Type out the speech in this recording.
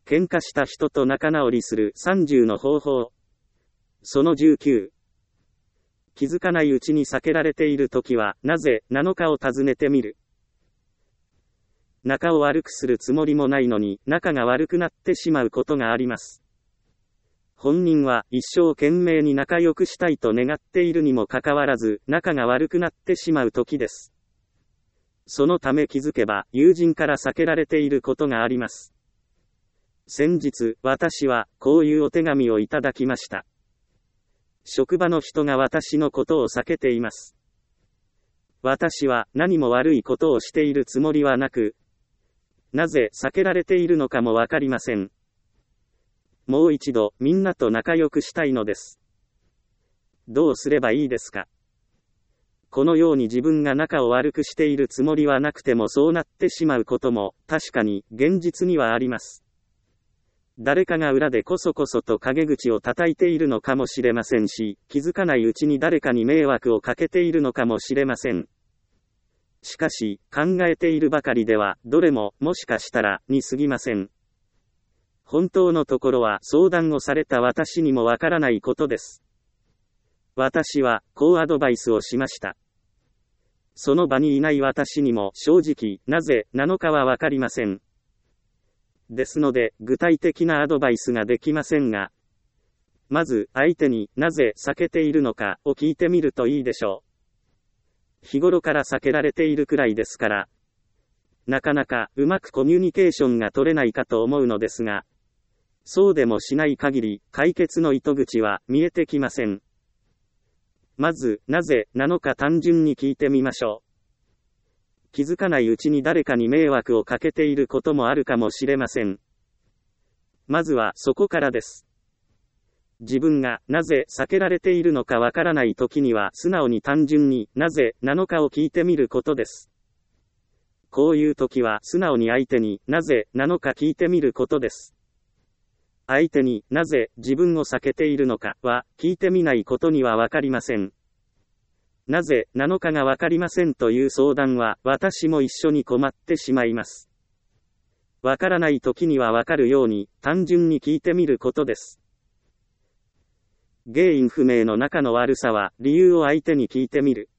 喧嘩した人と仲直りする30の方法。その19。気づかないうちに避けられているときは、なぜなのかを尋ねてみる。仲を悪くするつもりもないのに、仲が悪くなってしまうことがあります。本人は一生懸命に仲良くしたいと願っているにもかかわらず、仲が悪くなってしまうときです。そのため気づけば、友人から避けられていることがあります。先日、私は、こういうお手紙をいただきました。職場の人が私のことを避けています。私は何も悪いことをしているつもりはなく、なぜ避けられているのかもわかりません。もう一度、みんなと仲良くしたいのです。どうすればいいですか？このように自分が仲を悪くしているつもりはなくてもそうなってしまうことも、確かに、現実にはあります。誰かが裏でこそこそと陰口を叩いているのかもしれませんし、気づかないうちに誰かに迷惑をかけているのかもしれません。しかし、考えているばかりでは、どれも、もしかしたら、に過ぎません。本当のところは、相談をされた私にもわからないことです。私は、こうアドバイスをしました。その場にいない私にも、正直、なぜ、なのかはわかりません。ですので、具体的なアドバイスができませんが、まず、相手になぜ避けているのかを聞いてみるといいでしょう。日頃から避けられているくらいですから、なかなかうまくコミュニケーションが取れないかと思うのですが、そうでもしない限り、解決の糸口は見えてきません。まず、なぜなのか単純に聞いてみましょう。気づかないうちに誰かに迷惑をかけていることもあるかもしれません。まずはそこからです。自分がなぜ避けられているのかわからないときには素直に単純になぜなのかを聞いてみることです。こういうときは素直に相手になぜなのか聞いてみることです。相手になぜ自分を避けているのかは聞いてみないことにはわかりません。なぜなのかがわかりませんという相談は私も一緒に困ってしまいます。わからないときにはわかるように単純に聞いてみることです。原因不明の仲の悪さは理由を相手に聞いてみる。